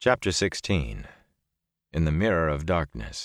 Chapter 16. In the Mirror of Darkness.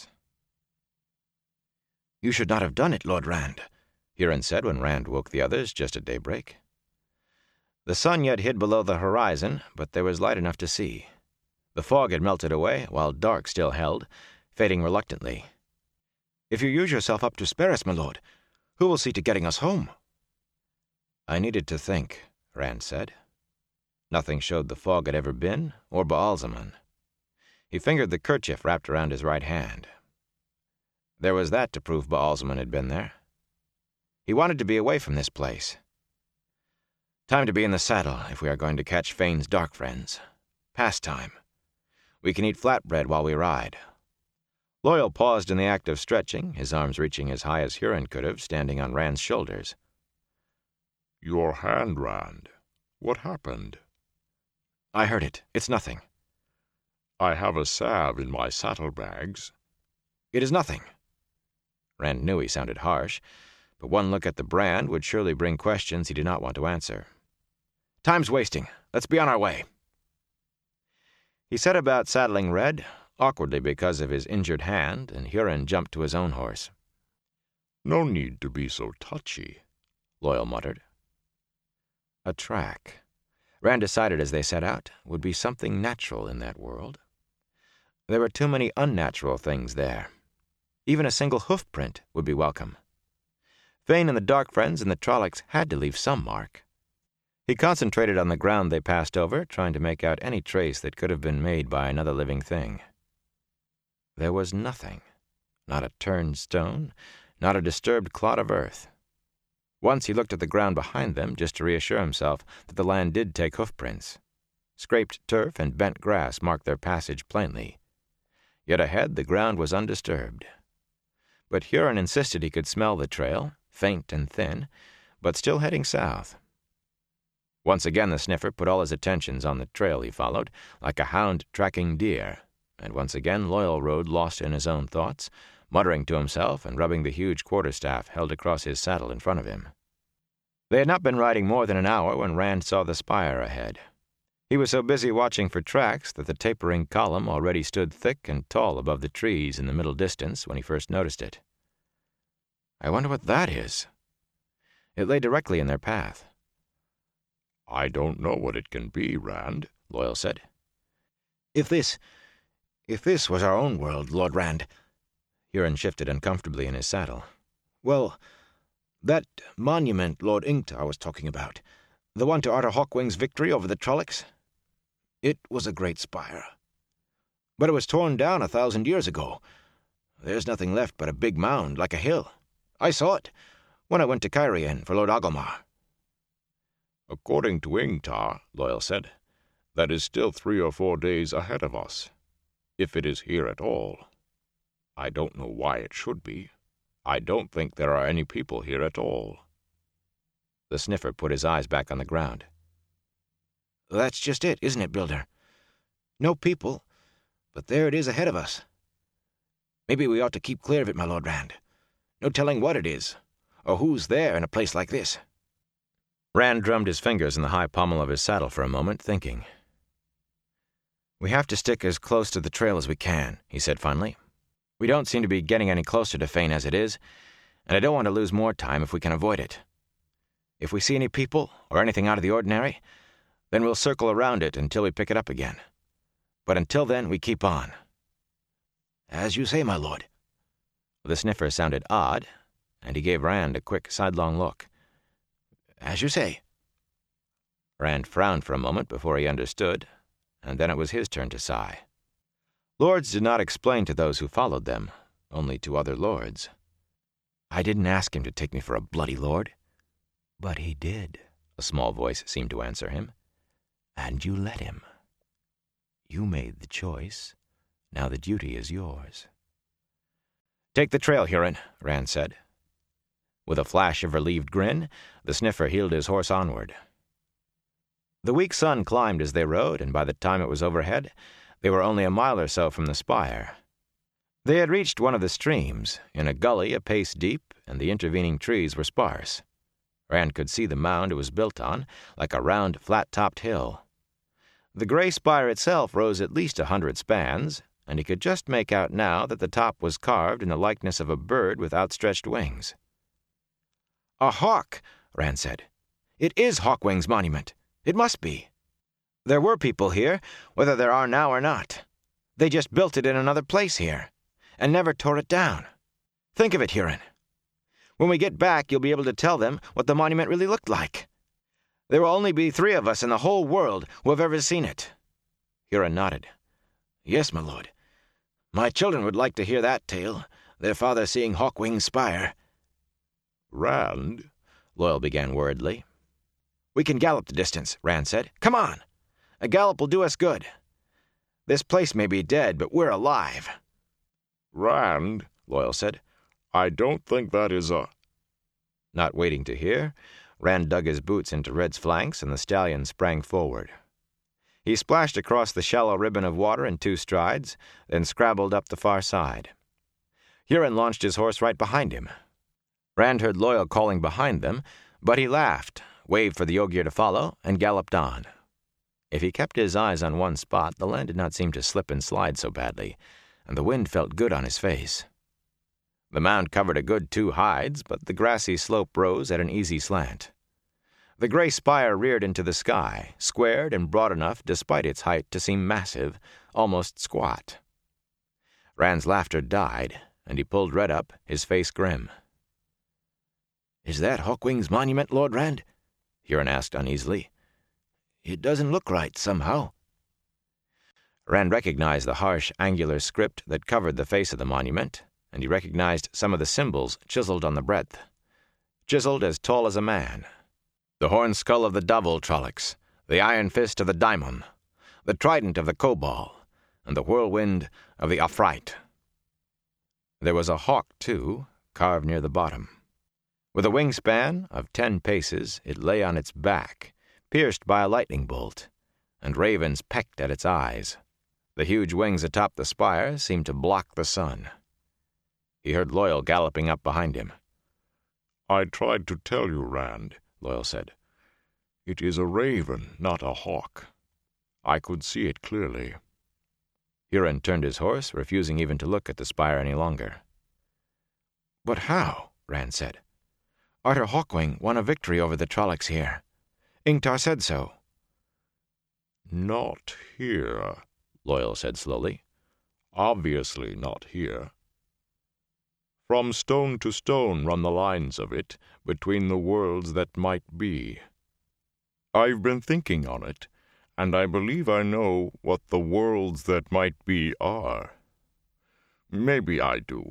"You should not have done it, Lord Rand," Huron said when Rand woke the others just at daybreak. The sun yet hid below the horizon, but there was light enough to see. The fog had melted away, while dark still held, fading reluctantly. "If you use yourself up to spare us, my lord, who will see to getting us home?" "I needed to think," Rand said. Nothing showed the fog had ever been, or Baalzamon. He fingered the kerchief wrapped around his right hand. There was that to prove Baalzamon had been there. He wanted to be away from this place. Time to be in the saddle if we are going to catch Fane's dark friends. Pastime. We can eat flatbread while we ride. Loyal paused in the act of stretching, his arms reaching as high as Huron could have, standing on Rand's shoulders. "Your hand, Rand. What happened?" "I heard it. It's nothing." "I have a salve in my saddlebags." "It is nothing." Rand knew he sounded harsh, but one look at the brand would surely bring questions he did not want to answer. "Time's wasting. Let's be on our way." He set about saddling Red, awkwardly because of his injured hand, and Huron jumped to his own horse. "No need to be so touchy," Loyal muttered. A track, Rand decided as they set out, would be something natural in that world. There were too many unnatural things there. Even a single hoof print would be welcome. Fane and the Dark Friends and the Trollocs had to leave some mark. He concentrated on the ground they passed over, trying to make out any trace that could have been made by another living thing. There was nothing. Not a turned stone, not a disturbed clod of earth. Once he looked at the ground behind them just to reassure himself that the land did take hoofprints. Scraped turf and bent grass marked their passage plainly. Yet ahead the ground was undisturbed. But Huron insisted he could smell the trail, faint and thin, but still heading south. Once again the sniffer put all his attentions on the trail he followed, like a hound tracking deer, and once again Loyal rode lost in his own thoughts, muttering to himself and rubbing the huge quarterstaff held across his saddle in front of him. They had not been riding more than an hour when Rand saw the spire ahead. He was so busy watching for tracks that the tapering column already stood thick and tall above the trees in the middle distance when he first noticed it. "I wonder what that is." It lay directly in their path. "I don't know what it can be, Rand," Loyal said. If this was our own world, Lord Rand," Huron shifted uncomfortably in his saddle. "Well, that monument Lord Ingtar was talking about, the one to Arthur Hawkwing's victory over the Trollocs, it was a great spire. But it was torn down 1,000 years ago. There's nothing left but a big mound, like a hill. I saw it when I went to Cairhien for Lord Agilmar." "According to Ingtar," Loyal said, "that is still 3 or 4 days ahead of us, if it is here at all. I don't know why it should be. I don't think there are any people here at all." The sniffer put his eyes back on the ground. "That's just it, isn't it, Builder? No people, but there it is ahead of us. Maybe we ought to keep clear of it, my Lord Rand. No telling what it is, or who's there in a place like this." Rand drummed his fingers in the high pommel of his saddle for a moment, thinking. "We have to stick as close to the trail as we can," he said finally. "We don't seem to be getting any closer to Fane as it is, and I don't want to lose more time if we can avoid it. If we see any people, or anything out of the ordinary, then we'll circle around it until we pick it up again. But until then, we keep on." "As you say, my lord." The sniffer sounded odd, and he gave Rand a quick sidelong look. "As you say." Rand frowned for a moment before he understood, and then it was his turn to sigh. Lords did not explain to those who followed them, only to other lords. "I didn't ask him to take me for a bloody lord." "But he did," a small voice seemed to answer him. "And you let him. You made the choice. Now the duty is yours." "Take the trail, Huron," Rand said. With a flash of relieved grin, the sniffer heeled his horse onward. The weak sun climbed as they rode, and by the time it was overhead, they were only a mile or so from the spire. They had reached one of the streams, in a gully a pace deep, and the intervening trees were sparse. Rand could see the mound it was built on, like a round, flat-topped hill. The gray spire itself rose at least 100 spans, and he could just make out now that the top was carved in the likeness of a bird with outstretched wings. "A hawk," Rand said. "It is Hawkwing's monument. It must be. There were people here, whether there are now or not. They just built it in another place here, and never tore it down. Think of it, Huron. When we get back, you'll be able to tell them what the monument really looked like. There will only be 3 of us in the whole world who have ever seen it." Huron nodded. "Yes, my lord. My children would like to hear that tale, their father seeing Hawkwing's spire." "Rand," Loyal began worriedly. "We can gallop the distance," Rand said. "Come on. A gallop will do us good. This place may be dead, but we're alive." "Rand," Loyal said, "I don't think that is a—" Not waiting to hear, Rand dug his boots into Red's flanks, and the stallion sprang forward. He splashed across the shallow ribbon of water in 2 strides, then scrabbled up the far side. Huron launched his horse right behind him. Rand heard Loyal calling behind them, but he laughed, waved for the Ogier to follow, and galloped on. If he kept his eyes on one spot, the land did not seem to slip and slide so badly, and the wind felt good on his face. The mound covered a good 2 hides, but the grassy slope rose at an easy slant. The gray spire reared into the sky, squared and broad enough despite its height to seem massive, almost squat. Rand's laughter died, and he pulled Red up, his face grim. "Is that Hawkwing's monument, Lord Rand?" Huron asked uneasily. "It doesn't look right, somehow." Rand recognized the harsh, angular script that covered the face of the monument, and he recognized some of the symbols chiseled on the breadth. Chiseled as tall as a man. The horn skull of the Davul Trollocs, the iron fist of the Daimon, the trident of the Kobal, and the whirlwind of the Afrite. There was a hawk, too, carved near the bottom. With a wingspan of 10 paces, it lay on its back, pierced by a lightning bolt, and ravens pecked at its eyes. The huge wings atop the spire seemed to block the sun. He heard Loyal galloping up behind him. "I tried to tell you, Rand," Loyal said. "It is a raven, not a hawk. I could see it clearly." Huron turned his horse, refusing even to look at the spire any longer. "But how?" Rand said. "Artur Hawkwing won a victory over the Trollocs here. Ingtar said so." "Not here," Loyal said slowly. "Obviously not here. From stone to stone run the lines of it, between the worlds that might be. I've been thinking on it, and I believe I know what the worlds that might be are. Maybe I do.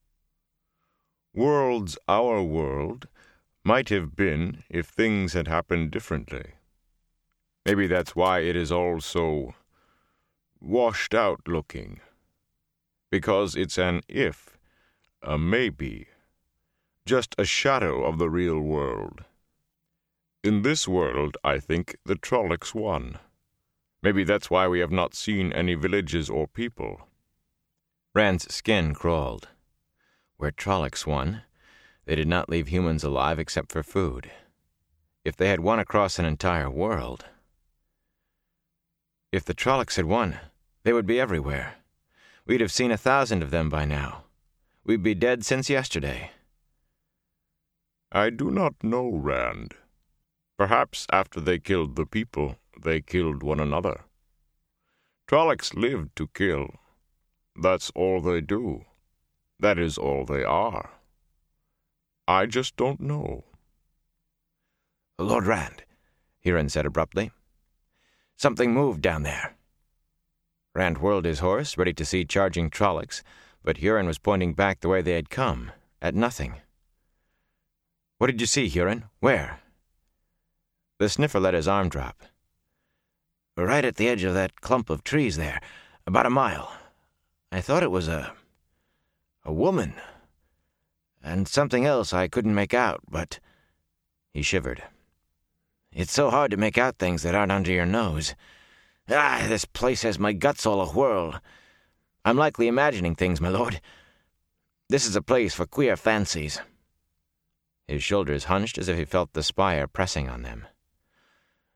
Worlds our world might have been if things had happened differently. Maybe that's why it is all so washed out looking. Because it's an if, a maybe, just a shadow of the real world. In this world, I think, the Trollocs won. Maybe that's why we have not seen any villages or people." Rand's skin crawled. Where Trollocs won, they did not leave humans alive except for food. If they had won across an entire world... If the Trollocs had won, they would be everywhere. We'd have seen 1,000 of them by now. We'd be dead since yesterday. "I do not know, Rand. Perhaps after they killed the people, they killed one another. Trollocs live to kill. That's all they do. That is all they are. I just don't know." "Lord Rand," Huron said abruptly. "Something moved down there." Rand whirled his horse, ready to see charging Trollocs, but Huron was pointing back the way they had come, at nothing. "What did you see, Huron? Where?" The sniffer let his arm drop. "Right at the edge of that clump of trees there, about a mile. I thought it was a woman, and something else I couldn't make out, but—" He shivered. "It's so hard to make out things that aren't under your nose. This place has my guts all a-whirl. I'm likely imagining things, my lord. This is a place for queer fancies." His shoulders hunched as if he felt the spire pressing on them.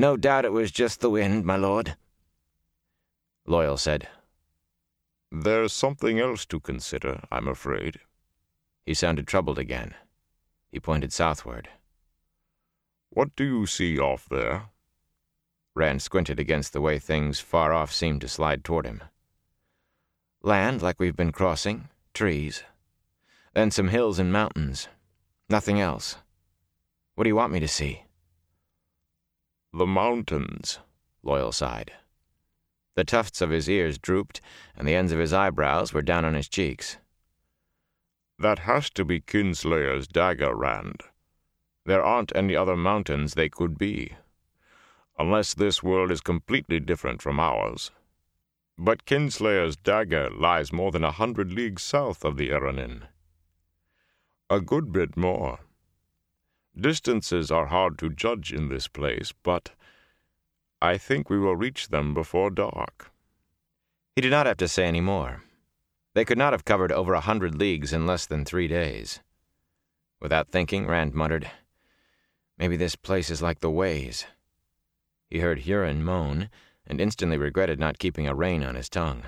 No doubt it was just the wind, my lord. Loyal said, There's something else to consider, I'm afraid. He sounded troubled again. He pointed southward. What do you see off there? Rand squinted against the way things far off seemed to slide toward him. Land like we've been crossing, trees. Then some hills and mountains. Nothing else. What do you want me to see? The mountains, Loyal sighed. The tufts of his ears drooped, and the ends of his eyebrows were down on his cheeks. That has to be Kinslayer's dagger, Rand. There aren't any other mountains they could be, unless this world is completely different from ours. But Kinslayer's dagger lies more than 100 leagues south of the Eranin. A good bit more. Distances are hard to judge in this place, but I think we will reach them before dark. He did not have to say any more. They could not have covered over 100 leagues in less than 3 days. Without thinking, Rand muttered, Maybe this place is like the Ways. He heard Huron moan, and instantly regretted not keeping a rein on his tongue.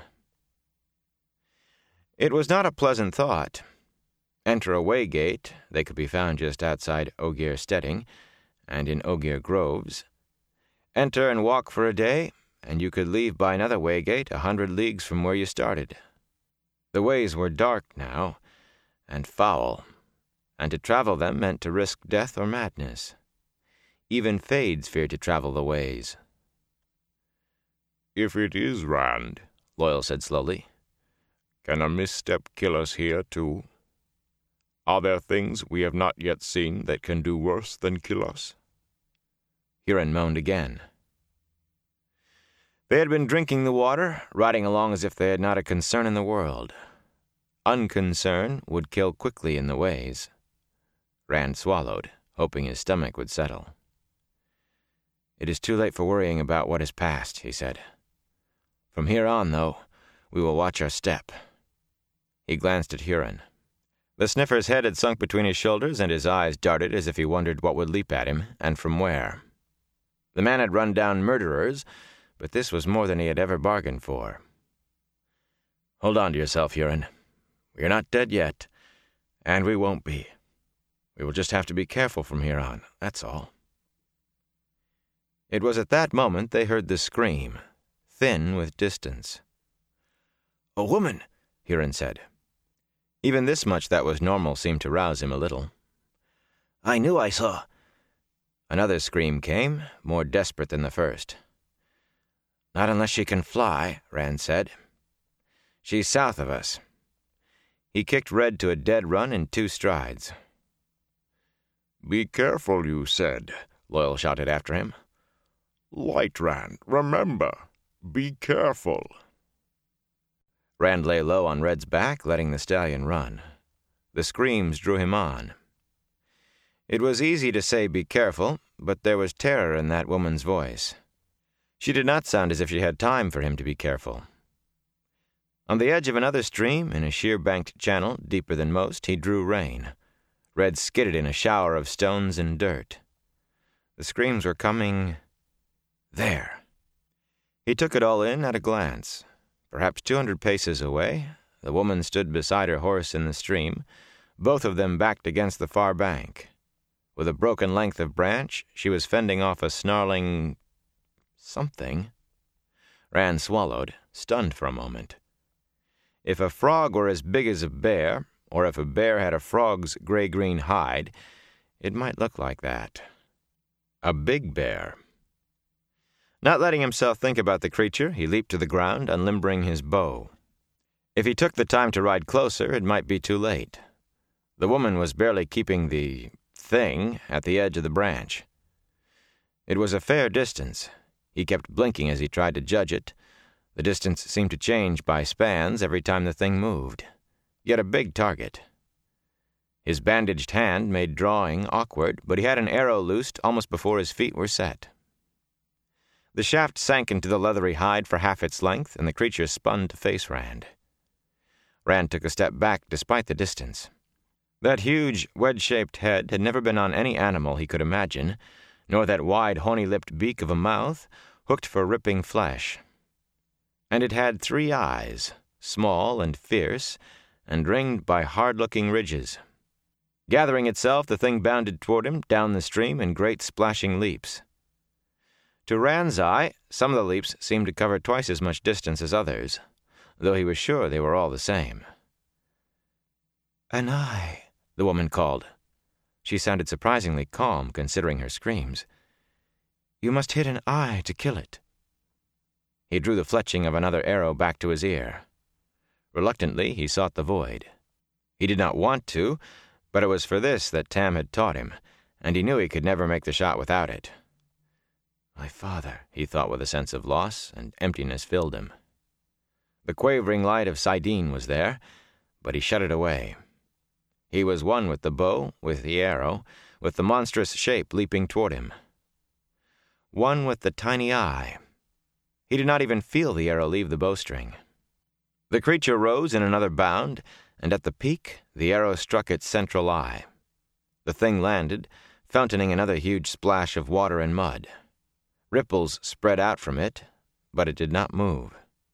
It was not a pleasant thought. Enter a way gate, they could be found just outside Ogier Steading, and in Ogier Groves. Enter and walk for a day, and you could leave by another way gate 100 leagues from where you started. The ways were dark now, and foul, and to travel them meant to risk death or madness. Even Fades feared to travel the ways. If it is Rand, Loyal said slowly, can a misstep kill us here too? Are there things we have not yet seen that can do worse than kill us? Huron moaned again. They had been drinking the water, riding along as if they had not a concern in the world. Unconcern would kill quickly in the Ways. Rand swallowed, hoping his stomach would settle. It is too late for worrying about what is past, he said. From here on, though, we will watch our step. He glanced at Huron. The sniffer's head had sunk between his shoulders, and his eyes darted as if he wondered what would leap at him, and from where. The man had run down murderers, but this was more than he had ever bargained for. Hold on to yourself, Huron. We are not dead yet, and we won't be. We will just have to be careful from here on, that's all. It was at that moment they heard the scream, thin with distance. A woman, Huron said. Even this much that was normal seemed to rouse him a little. I knew I saw. Another scream came, more desperate than the first. Not unless she can fly, Rand said. She's south of us. He kicked Red to a dead run in 2 strides. Be careful, you said, Loyal shouted after him. Light, Rand, remember, be careful. Rand lay low on Red's back, letting the stallion run. The screams drew him on. It was easy to say be careful, but there was terror in that woman's voice. She did not sound as if she had time for him to be careful. On the edge of another stream, in a sheer-banked channel deeper than most, he drew rein. Red skidded in a shower of stones and dirt. The screams were coming... there. He took it all in at a glance. Perhaps 200 paces away, the woman stood beside her horse in the stream, both of them backed against the far bank. With a broken length of branch, she was fending off a snarling... something. Rand swallowed, stunned for a moment. If a frog were as big as a bear, or if a bear had a frog's gray-green hide, it might look like that. A big bear. Not letting himself think about the creature, he leaped to the ground, unlimbering his bow. If he took the time to ride closer, it might be too late. The woman was barely keeping the thing at the edge of the branch. It was a fair distance. He kept blinking as he tried to judge it. The distance seemed to change by spans every time the thing moved. Yet a big target. His bandaged hand made drawing awkward, but he had an arrow loosed almost before his feet were set. The shaft sank into the leathery hide for half its length, and the creature spun to face Rand. Rand took a step back despite the distance. That huge, wedge-shaped head had never been on any animal he could imagine, nor that wide, horny-lipped beak of a mouth, hooked for ripping flesh. And it had 3 eyes, small and fierce, and ringed by hard-looking ridges. Gathering itself, the thing bounded toward him down the stream in great splashing leaps. To Rand's eye, some of the leaps seemed to cover twice as much distance as others, though he was sure they were all the same. "An eye," the woman called. She sounded surprisingly calm, considering her screams. "You must hit an eye to kill it." He drew the fletching of another arrow back to his ear. Reluctantly, he sought the void. He did not want to, but it was for this that Tam had taught him, and he knew he could never make the shot without it. My father, he thought with a sense of loss, and emptiness filled him. The quavering light of Sidene was there, but he shut it away. He was one with the bow, with the arrow, with the monstrous shape leaping toward him. One with the tiny eye. He did not even feel the arrow leave the bowstring. The creature rose in another bound, and at the peak the arrow struck its central eye. The thing landed, fountaining another huge splash of water and mud. Ripples spread out from it, but it did not move.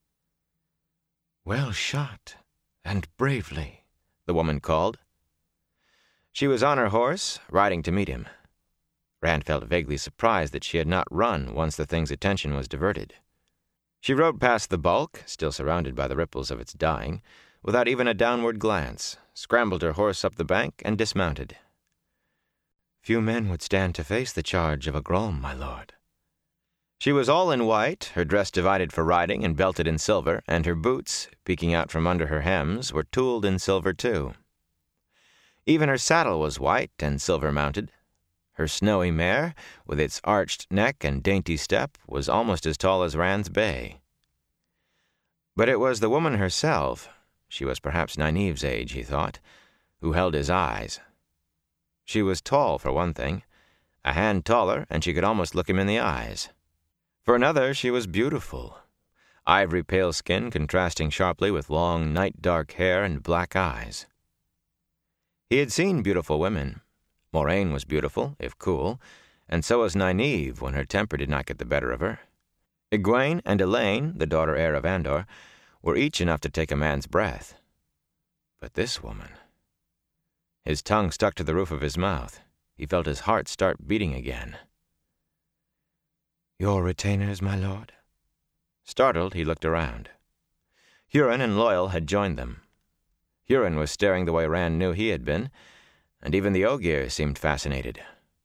"Well shot, and bravely," the woman called. She was on her horse, riding to meet him. Rand felt vaguely surprised that she had not run once the thing's attention was diverted. She rode past the bulk, still surrounded by the ripples of its dying, without even a downward glance, scrambled her horse up the bank, and dismounted. "Few men would stand to face the charge of a Grom, my lord." She was all in white, her dress divided for riding and belted in silver, and her boots, peeking out from under her hems, were tooled in silver too. Even her saddle was white and silver-mounted. Her snowy mare, with its arched neck and dainty step, was almost as tall as Rand's bay. But it was the woman herself, she was perhaps Nynaeve's age, he thought, who held his eyes. She was tall, for one thing, a hand taller, and she could almost look him in the eyes. For another, she was beautiful, ivory-pale skin contrasting sharply with long, night-dark hair and black eyes. He had seen beautiful women. Moraine was beautiful, if cool, and so was Nynaeve when her temper did not get the better of her. Egwene and Elaine, the daughter heir of Andor, were each enough to take a man's breath. But this woman... His tongue stuck to the roof of his mouth. He felt his heart start beating again. "Your retainers, my lord?" Startled, he looked around. Huron and Loial had joined them. Huron was staring the way Rand knew he had been, and even the Ogier seemed fascinated.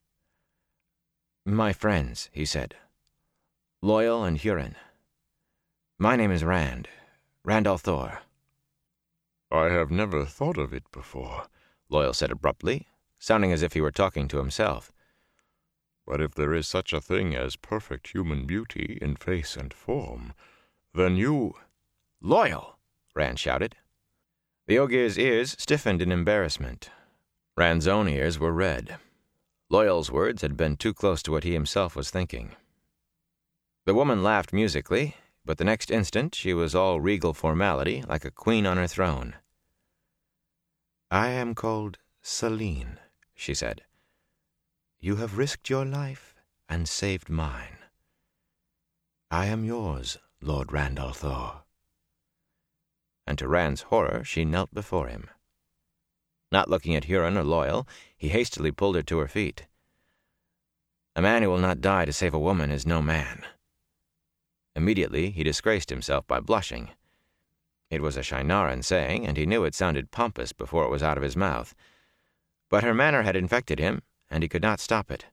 "My friends," he said. "Loial and Huron. My name is Rand. Rand al'Thor." "I have never thought of it before," Loial said abruptly, sounding as if he were talking to himself. "But if there is such a thing as perfect human beauty in face and form, then you—" "Loial!" Rand shouted. The Ogier's ears stiffened in embarrassment. Rand's own ears were red. Loial's words had been too close to what he himself was thinking. The woman laughed musically, but the next instant she was all regal formality, like a queen on her throne. "I am called Selene," she said. "You have risked your life and saved mine. I am yours, Lord Rand al'Thor." And to Rand's horror, she knelt before him. Not looking at Huron or Loial, he hastily pulled her to her feet. A man who will not die to save a woman is no man. Immediately, he disgraced himself by blushing. It was a Shienaran saying, and he knew it sounded pompous before it was out of his mouth. But her manner had infected him, and he could not stop it.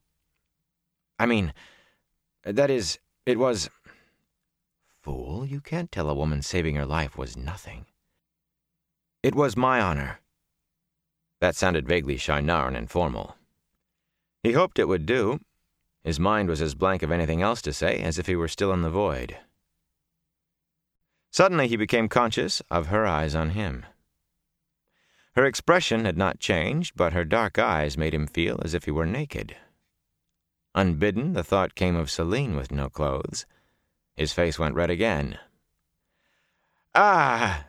That is, it was... Fool, you can't tell a woman saving her life was nothing. "It was my honor." That sounded vaguely Shienaran and formal. He hoped it would do. His mind was as blank of anything else to say as if he were still in the void. Suddenly he became conscious of her eyes on him. Her expression had not changed, but her dark eyes made him feel as if he were naked. Unbidden, the thought came of Selene with no clothes. His face went red again. Where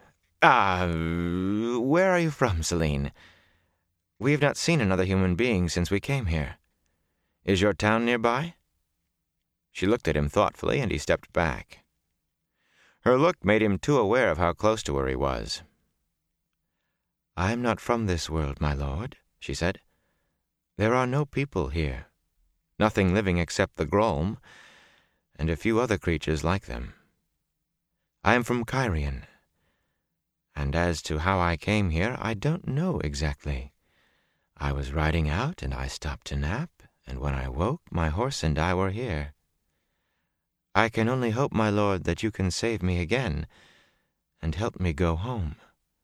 are you from, Selene? We have not seen another human being since we came here. Is your town nearby?" She looked at him thoughtfully, and he stepped back. Her look made him too aware of how close to her he was. "I am not from this world, my lord," she said. "There are no people here, nothing living except the Grolm, and a few other creatures like them. I am from Cairhien, and as to how I came here, I don't know exactly. I was riding out, and I stopped to nap, and when I woke, my horse and I were here. I can only hope, my lord, that you can save me again and help me go home."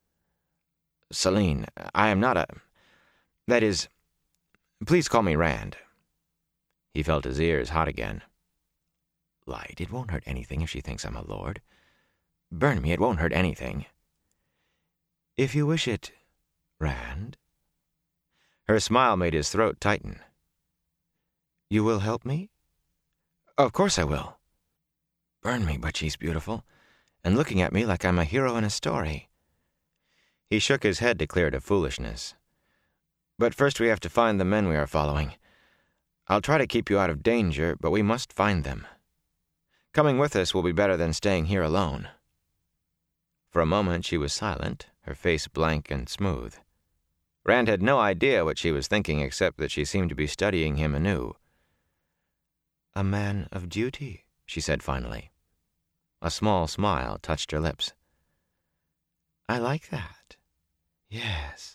"Selene, I am not that is, please call me Rand." He felt his ears hot again. "Light, it won't hurt anything if she thinks I'm a lord. Burn me, it won't hurt anything." "If you wish it, Rand." Her smile made his throat tighten. "You will help me?" "Of course I will." "Burn me, but she's beautiful, and looking at me like I'm a hero in a story." He shook his head to clear it of foolishness. "But first we have to find the men we are following. I'll try to keep you out of danger, but we must find them. Coming with us will be better than staying here alone." For a moment she was silent, her face blank and smooth. Rand had no idea what she was thinking except that she seemed to be studying him anew. "A man of duty," she said finally. A small smile touched her lips. "I like that. Yes.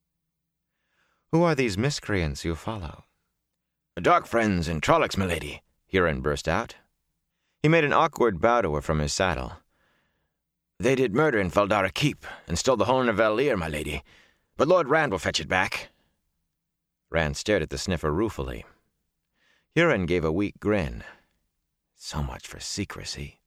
Who are these miscreants you follow?" "Dark friends and Trollocs, milady," Huron burst out. He made an awkward bow to her from his saddle. "They did murder in Faldara Keep, and stole the horn of Val'ir, my lady. But Lord Rand will fetch it back." Rand stared at the sniffer ruefully. Huron gave a weak grin. So much for secrecy.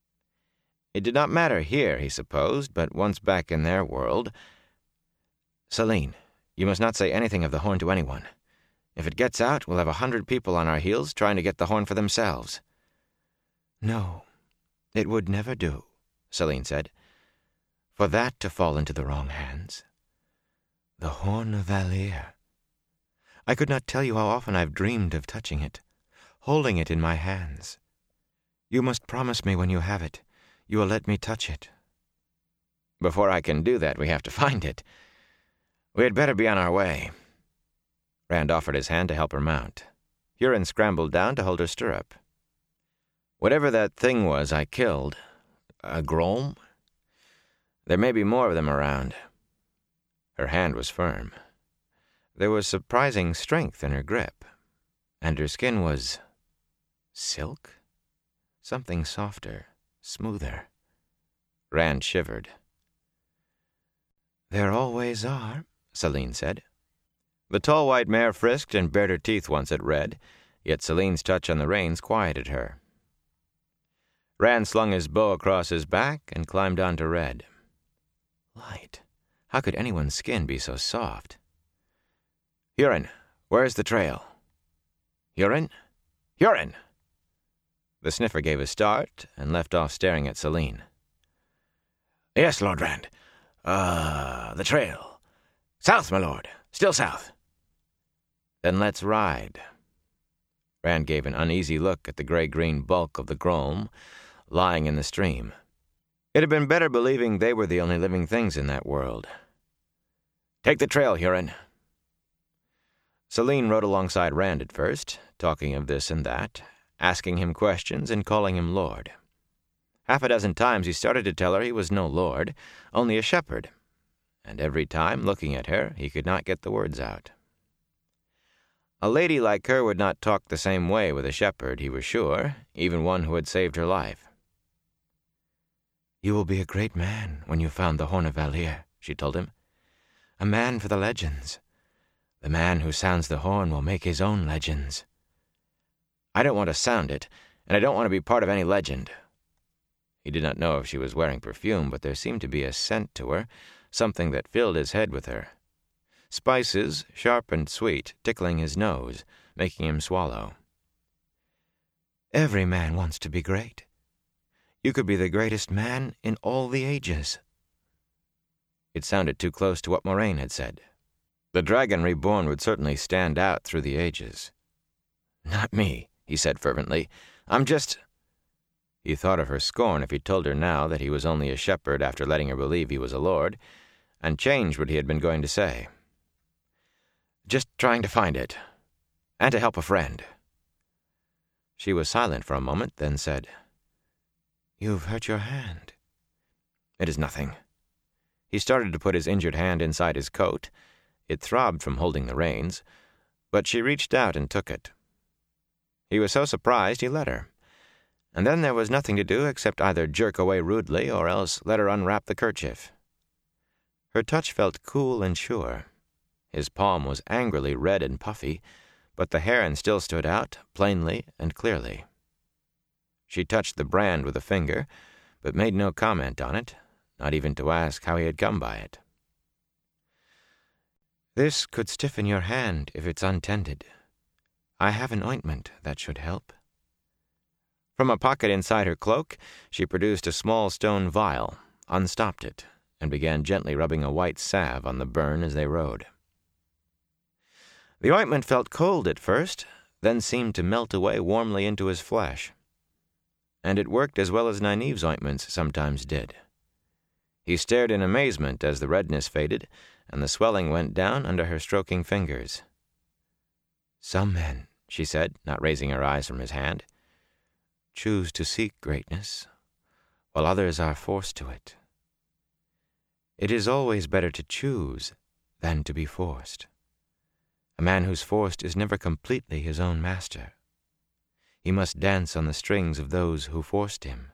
It did not matter here, he supposed, but once back in their world. "Selene, you must not say anything of the horn to anyone. If it gets out, we'll have 100 people on our heels trying to get the horn for themselves." "No, it would never do," Selene said, "for that to fall into the wrong hands. The horn of Val'ir. I could not tell you how often I've dreamed of touching it, holding it in my hands. You must promise me when you have it, you will let me touch it." "Before I can do that, we have to find it. We had better be on our way." Rand offered his hand to help her mount. Huron scrambled down to hold her stirrup. "Whatever that thing was I killed, a Grolm? There may be more of them around." Her hand was firm. There was surprising strength in her grip, and her skin was silk? Something softer, smoother. Rand shivered. "There always are," Selene said. The tall white mare frisked and bared her teeth once at Red, yet Selene's touch on the reins quieted her. Rand slung his bow across his back and climbed onto Red. Light. How could anyone's skin be so soft? "Huron, where's the trail?" "Huron? Huron!" The sniffer gave a start and left off staring at Selene. "Yes, Lord Rand. The trail. South, my lord. Still south." "Then let's ride." Rand gave an uneasy look at the gray-green bulk of the Grolm lying in the stream. It had been better believing they were the only living things in that world. "Take the trail, Huron." Selene rode alongside Rand at first, talking of this and that, asking him questions and calling him Lord. Half a dozen times he started to tell her he was no lord, only a shepherd, and every time, looking at her, he could not get the words out. A lady like her would not talk the same way with a shepherd, he was sure, even one who had saved her life. "You will be a great man when you found the Horn of Val'ir," she told him. "A man for the legends. The man who sounds the horn will make his own legends." "I don't want to sound it, and I don't want to be part of any legend." He did not know if she was wearing perfume, but there seemed to be a scent to her, something that filled his head with her. Spices, sharp and sweet, tickling his nose, making him swallow. "Every man wants to be great. You could be the greatest man in all the ages." It sounded too close to what Moraine had said. The dragon reborn would certainly stand out through the ages. "Not me," he said fervently. "I'm just—" He thought of her scorn if he told her now that he was only a shepherd after letting her believe he was a lord, and changed what he had been going to say. "Just trying to find it, and to help a friend." She was silent for a moment, then said, "You've hurt your hand." "It is nothing." He started to put his injured hand inside his coat. It throbbed from holding the reins, but she reached out and took it. He was so surprised he let her, and then there was nothing to do except either jerk away rudely or else let her unwrap the kerchief. Her touch felt cool and sure. His palm was angrily red and puffy, but the heron still stood out, plainly and clearly. She touched the brand with a finger, but made no comment on it, not even to ask how he had come by it. "This could stiffen your hand if it's untended. I have an ointment that should help." From a pocket inside her cloak, she produced a small stone vial, unstopped it, and began gently rubbing a white salve on the burn as they rode. The ointment felt cold at first, then seemed to melt away warmly into his flesh. And it worked as well as Nynaeve's ointments sometimes did. He stared in amazement as the redness faded, and the swelling went down under her stroking fingers. "Some men," she said, not raising her eyes from his hand, "choose to seek greatness, while others are forced to it. It is always better to choose than to be forced. A man who's forced is never completely his own master. He must dance on the strings of those who forced him."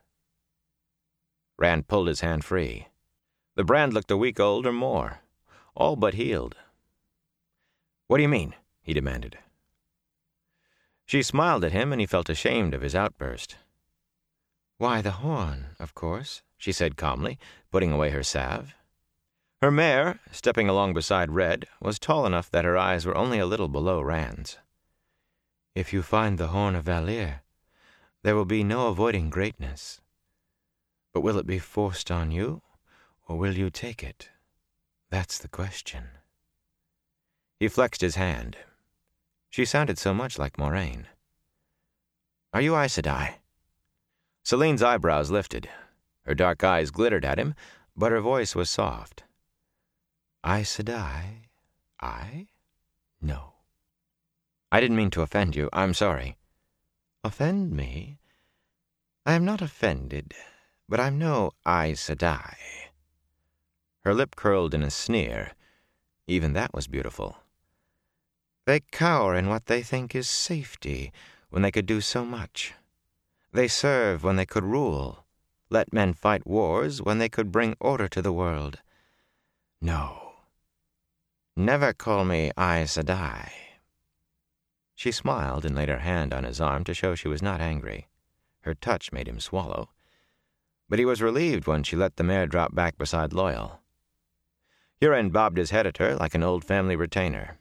Rand pulled his hand free. The brand looked a week old or more, all but healed. "What do you mean?" he demanded. She smiled at him, and he felt ashamed of his outburst. "Why, the horn, of course," she said calmly, putting away her salve. Her mare, stepping along beside Red, was tall enough that her eyes were only a little below Rand's. "If you find the horn of Valere, there will be no avoiding greatness. But will it be forced on you, or will you take it? That's the question." He flexed his hand. She sounded so much like Moraine. "Are you Aes Sedai?" Celine's eyebrows lifted. Her dark eyes glittered at him, but her voice was soft. "Aes Sedai? I? No." "I didn't mean to offend you. I'm sorry." "Offend me? I am not offended, but I'm no Aes Sedai." Her lip curled in a sneer. Even that was beautiful. "They cower in what they think is safety, when they could do so much. They serve when they could rule, let men fight wars when they could bring order to the world. No. Never call me Aes Sedai." She smiled and laid her hand on his arm to show she was not angry. Her touch made him swallow. But he was relieved when she let the mare drop back beside Loyal. Huron bobbed his head at her like an old family retainer.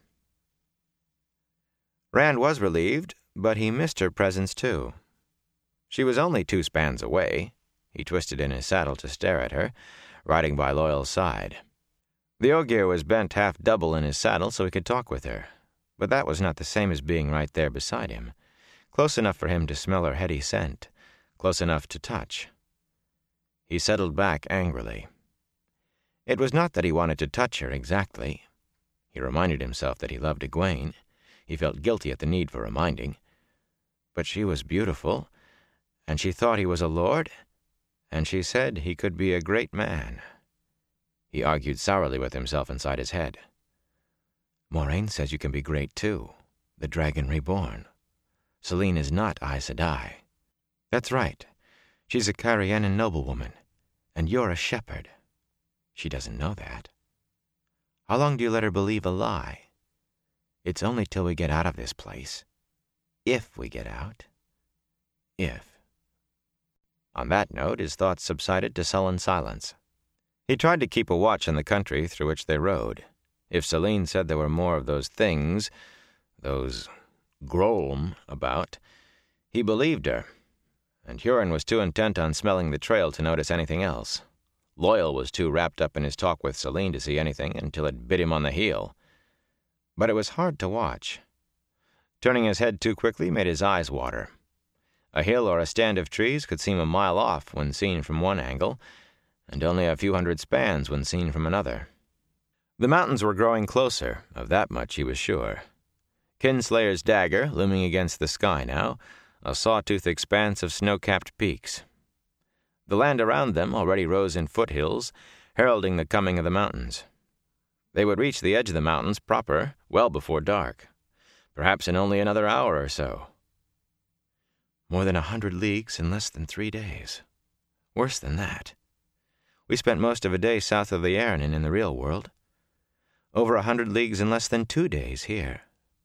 Rand was relieved, but he missed her presence too. She was only 2 spans away. He twisted in his saddle to stare at her, riding by Loyal's side. The Ogier was bent half double in his saddle so he could talk with her, but that was not the same as being right there beside him, close enough for him to smell her heady scent, close enough to touch. He settled back angrily. It was not that he wanted to touch her exactly. He reminded himself that he loved Egwene. He felt guilty at the need for reminding. But she was beautiful, and she thought he was a lord, and she said he could be a great man. He argued sourly with himself inside his head. "Moraine says you can be great too, the dragon reborn. Selene is not Aes Sedai." "That's right. She's a Carianan noblewoman, and you're a shepherd. She doesn't know that. How long do you let her believe a lie? It's only till we get out of this place. If we get out. If." On that note, his thoughts subsided to sullen silence. He tried to keep a watch on the country through which they rode. If Selene said there were more of those things, those Grolm, about, he believed her, and Huron was too intent on smelling the trail to notice anything else. Loyal was too wrapped up in his talk with Selene to see anything until it bit him on the heel. But it was hard to watch. Turning his head too quickly made his eyes water. A hill or a stand of trees could seem a mile off when seen from one angle, and only a few hundred spans when seen from another. The mountains were growing closer, of that much he was sure. Kinslayer's dagger looming against the sky now, a sawtooth expanse of snow-capped peaks. The land around them already rose in foothills, heralding the coming of the mountains. They would reach the edge of the mountains proper well before dark, perhaps in only another hour or so. More than 100 leagues in less than 3 days. Worse than that. We spent most of a day south of the Arnon in the real world. Over 100 leagues in less than 2 days here.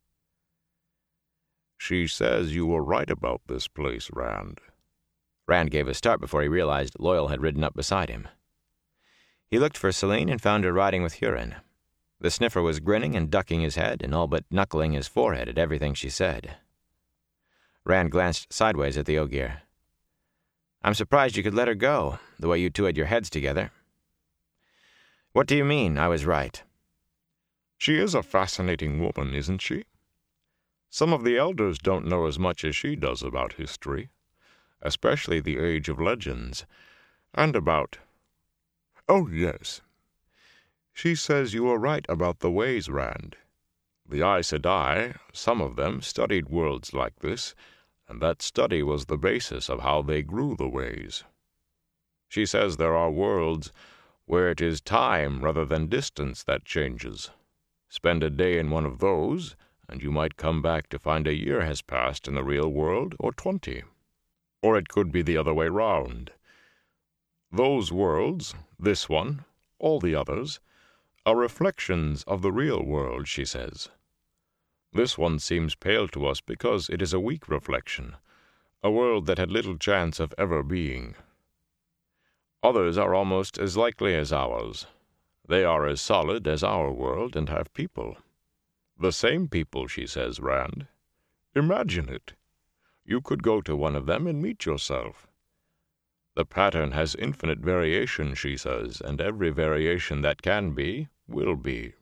She says you were right about this place, Rand. Rand gave a start before he realized Loyal had ridden up beside him. He looked for Celine and found her riding with Huron. The sniffer was grinning and ducking his head and all but knuckling his forehead at everything she said. Rand glanced sideways at the Ogier. "I'm surprised you could let her go, the way you two had your heads together." "What do you mean, I was right?" She is a fascinating woman, isn't she? Some of the elders don't know as much as she does about history, especially the Age of Legends, and about... Oh, yes. She says you were right about the ways, Rand. The Aes Sedai, some of them, studied worlds like this, and that study was the basis of how they grew the ways. She says there are worlds where it is time rather than distance that changes. Spend a day in one of those, and you might come back to find a year has passed in the real world, or 20. Or it could be the other way round. Those worlds, this one, all the others, are reflections of the real world, she says. This one seems pale to us because it is a weak reflection, a world that had little chance of ever being. Others are almost as likely as ours. They are as solid as our world and have people. The same people, she says, Rand. Imagine it. You could go to one of them and meet yourself. The pattern has infinite variation, she says, and every variation that can be, will be.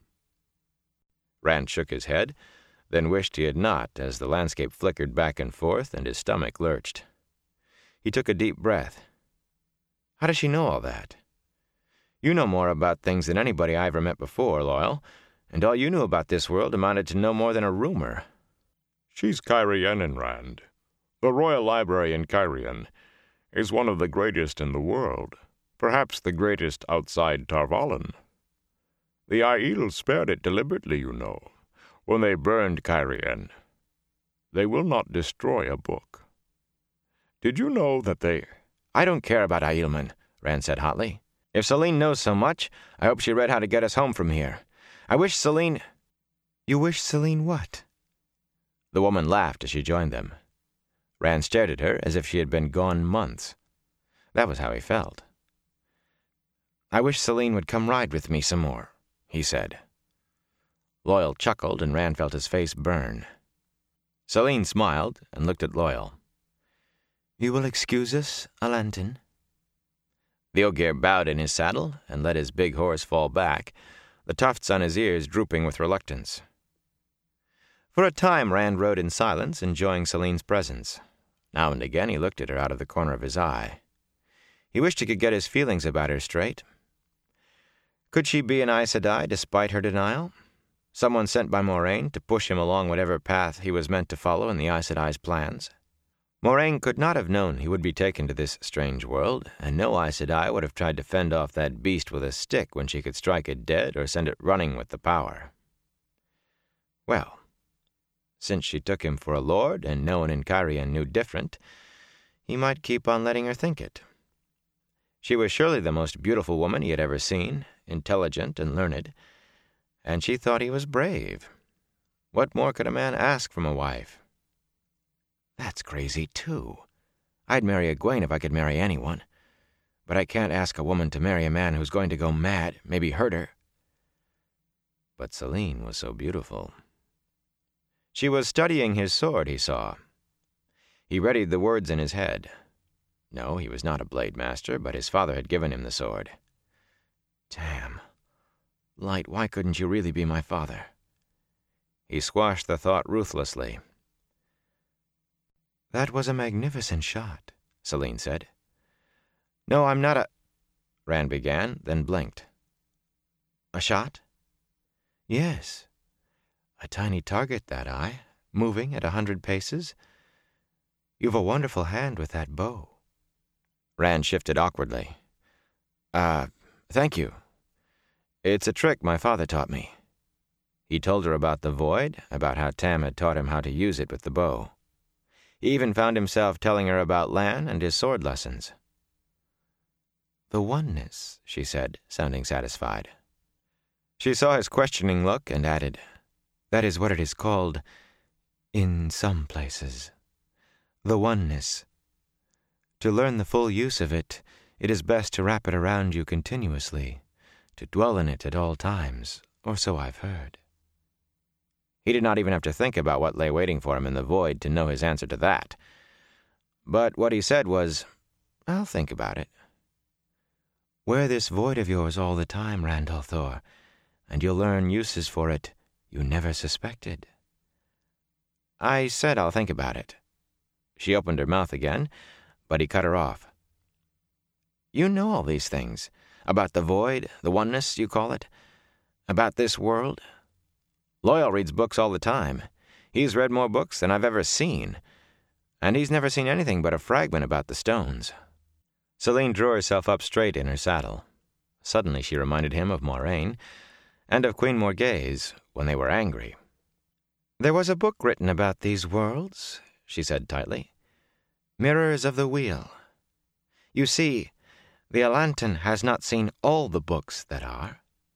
Rand shook his head, then wished he had not, as the landscape flickered back and forth and his stomach lurched. He took a deep breath. How does she know all that? You know more about things than anybody I ever met before, Loyal, and all you knew about this world amounted to no more than a rumor. She's Cairhienin, Rand. The Royal Library in Cairhien is one of the greatest in the world, perhaps the greatest outside Tar Valon. The Aiel spared it deliberately, you know, when they burned Cairhien. They will not destroy a book. Did you know that they... I don't care about Aielman, Rand said hotly. If Celine knows so much, I hope she read how to get us home from here. I wish Celine... You wish Celine what? The woman laughed as she joined them. Rand stared at her as if she had been gone months. That was how he felt. I wish Celine would come ride with me some more, he said. Loyal chuckled, and Rand felt his face burn. Celine smiled and looked at Loyal. You will excuse us, Alantin? The Ogier bowed in his saddle and let his big horse fall back, the tufts on his ears drooping with reluctance. For a time Rand rode in silence, enjoying Celine's presence. Now and again he looked at her out of the corner of his eye. He wished he could get his feelings about her straight. Could she be an Aes Sedai despite her denial? Someone sent by Moraine to push him along whatever path he was meant to follow in the Aes Sedai's plans? Moraine could not have known he would be taken to this strange world, and no Aes Sedai would have tried to fend off that beast with a stick when she could strike it dead or send it running with the power. Well, since she took him for a lord and no one in Cairhien knew different, he might keep on letting her think it. She was surely the most beautiful woman he had ever seen, intelligent and learned, and she thought he was brave. What more could a man ask from a wife? That's crazy, too. I'd marry Egwene if I could marry anyone. But I can't ask a woman to marry a man who's going to go mad, maybe hurt her. But Celine was so beautiful. She was studying his sword, he saw. He readied the words in his head. No, he was not a blade master, but his father had given him the sword. Damn. Light, why couldn't you really be my father? He squashed the thought ruthlessly. "That was a magnificent shot," Selene said. "No, I'm not a—" Rand began, then blinked. "A shot?" "Yes. A tiny target, that eye, moving at 100 paces. You've a wonderful hand with that bow." Rand shifted awkwardly. Thank you. It's a trick my father taught me." He told her about the void, about how Tam had taught him how to use it with the bow. He even found himself telling her about Lan and his sword lessons. "The oneness," she said, sounding satisfied. She saw his questioning look and added, "That is what it is called in some places. The oneness. To learn the full use of it, it is best to wrap it around you continuously, to dwell in it at all times, or so I've heard." He did not even have to think about what lay waiting for him in the void to know his answer to that. But what he said was, "I'll think about it." "Wear this void of yours all the time, Rand al'Thor, and you'll learn uses for it you never suspected." "I said I'll think about it." She opened her mouth again, but he cut her off. "You know all these things, about the void, the oneness, you call it, about this world. Loyal reads books all the time. He's read more books than I've ever seen, and he's never seen anything but a fragment about the stones." Selene drew herself up straight in her saddle. Suddenly she reminded him of Moiraine, and of Queen Morghese when they were angry. "There was a book written about these worlds," she said tightly. "Mirrors of the Wheel. You see, the Alanton has not seen all the books that are."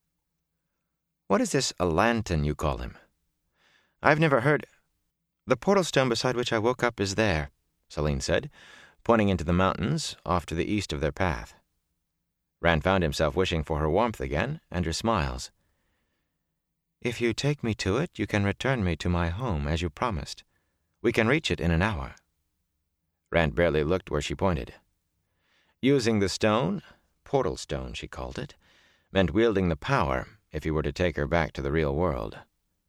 "What is this Alanton you call him?" "I've never heard—" "The portal stone beside which I woke up is there," Selene said, pointing into the mountains off to the east of their path. Rand found himself wishing for her warmth again and her smiles. "If you take me to it, you can return me to my home, as you promised. We can reach it in an hour." Rand barely looked where she pointed. Using the stone, portal stone she called it, meant wielding the power if he were to take her back to the real world.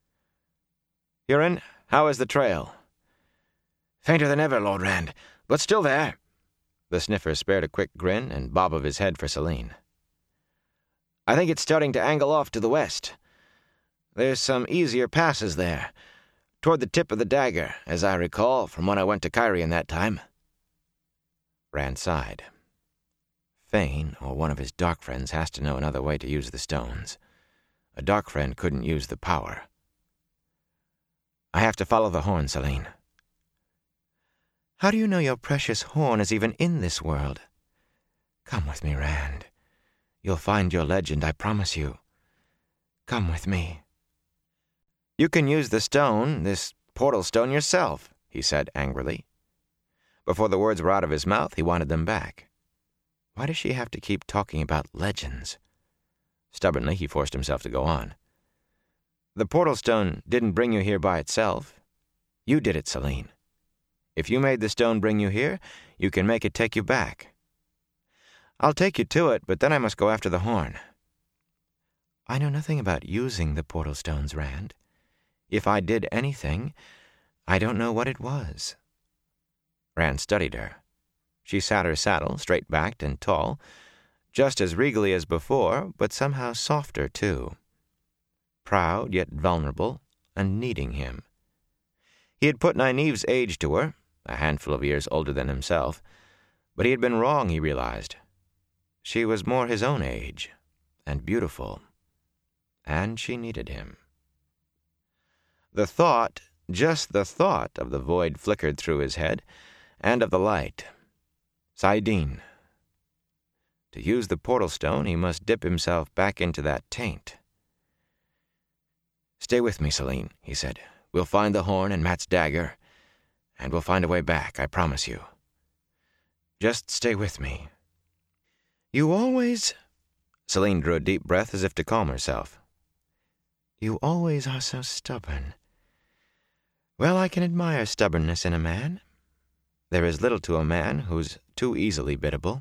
"Hurin, how is the trail?" "Fainter than ever, Lord Rand, but still there." The sniffer spared a quick grin and bob of his head for Selene. "I think it's starting to angle off to the west. There's some easier passes there, toward the tip of the dagger, as I recall from when I went to Cairhien that time." Rand sighed. Fane, or one of his dark friends, has to know another way to use the stones. A dark friend couldn't use the power. "I have to follow the horn, Selene." "How do you know your precious horn is even in this world? Come with me, Rand. You'll find your legend, I promise you. Come with me." "You can use the stone, this portal stone, yourself," he said angrily. Before the words were out of his mouth, he wanted them back. Why does she have to keep talking about legends? Stubbornly, he forced himself to go on. "The portal stone didn't bring you here by itself. You did it, Selene. If you made the stone bring you here, you can make it take you back." "I'll take you to it, but then I must go after the horn." "I know nothing about using the portal stones, Rand. If I did anything, I don't know what it was." Rand studied her. She sat her saddle, straight-backed and tall, just as regally as before, but somehow softer, too. Proud, yet vulnerable, and needing him. He had put Nynaeve's age to her, a handful of years older than himself, but he had been wrong, he realized. She was more his own age, and beautiful, and she needed him. The thought, just the thought of the void flickered through his head, and of the light. saidin. To use the portal stone, he must dip himself back into that taint. "Stay with me, Selene," he said. "We'll find the horn and Mat's dagger, and we'll find a way back, I promise you. Just stay with me." "You always—" Selene drew a deep breath as if to calm herself. "You always are so stubborn. Well, I can admire stubbornness in a man. There is little to a man who's too easily biddable."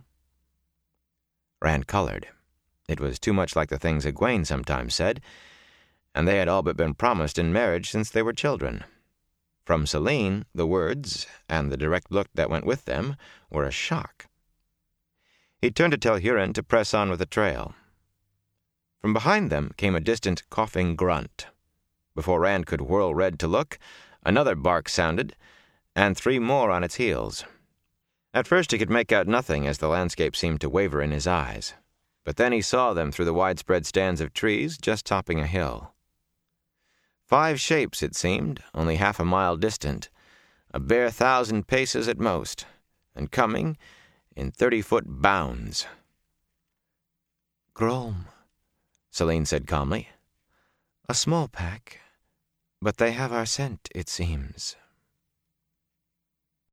Rand colored. It was too much like the things Egwene sometimes said, and they had all but been promised in marriage since they were children. From Selene, the words, and the direct look that went with them, were a shock. He turned to tell Huron to press on with the trail. From behind them came a distant coughing grunt. Before Rand could whirl red to look, another bark sounded, and 3 more on its heels. At first he could make out nothing as the landscape seemed to waver in his eyes, but then he saw them through the widespread stands of trees just topping a hill. 5 shapes, it seemed, only half a mile distant, a bare 1,000 paces at most, and coming in 30-foot bounds. "Grolm," Selene said calmly. "A small pack, but they have our scent, it seems."